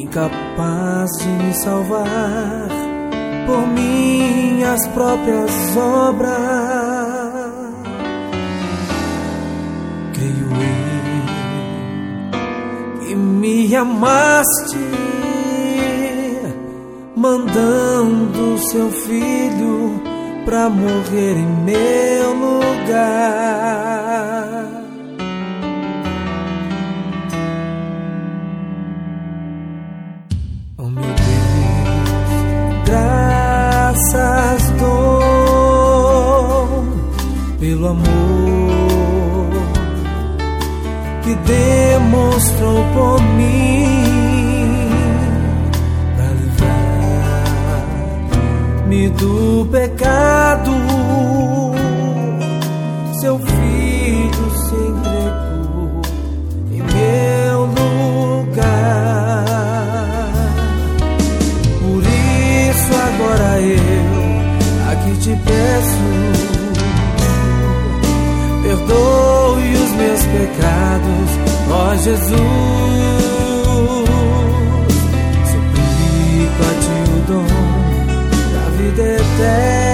incapaz de me salvar por minhas próprias obras. Creio eu que me amaste, mandando seu filho pra morrer em meu lugar. Oh meu Deus, graças dou pelo amor que demonstrou por mim, pra livrar-me do pecado. Seu filho se entregou em meu lugar. Por isso agora eu aqui te peço, perdoe os meus pecados, ó Jesus. Suplico a ti o dom da vida eterna.